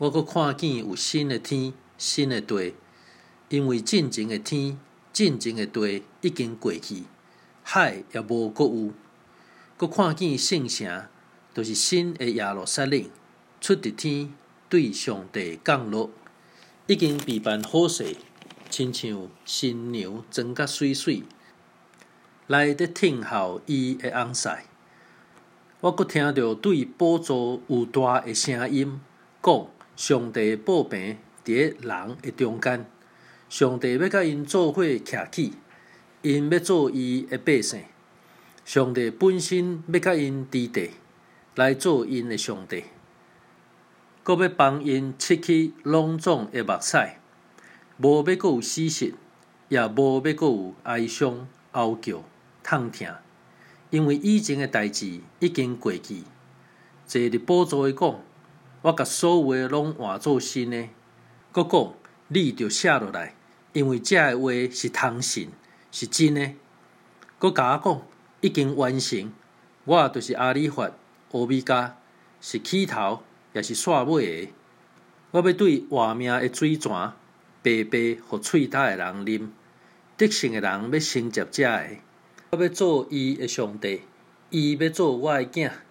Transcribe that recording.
我阁看见有新的天、新的地，因为进前的天、进前的地已经过去，海也无阁有。阁看见圣城，就是新的耶路撒冷，出伫天，对上帝降落，已经备办好势，亲像新娘装甲水水，来伫听候伊的翁婿。我阁听到对宝座有大的声音，讲上帝宝瓶伫人的中间，上帝要甲因做伙徛起，因要做伊的百姓。上帝本身要甲因伫地，来做因的上帝，阁要帮因拭去拢总的目屎，无要阁有死神，也无要阁有哀伤、嚎叫、痛痛，因为以前的代志已经过去。坐伫宝座的讲，我甲所有的拢换做新的。阁讲，你着写落来，因为这的话是通信，是真的。阁甲我讲，已经完成。我就是阿里法、欧米伽，是起头，也是煞尾的。我要对活命的水泉，白白互喙焦的人啉。得胜的人要承接这个。我要做伊的上帝，伊要做我的囝。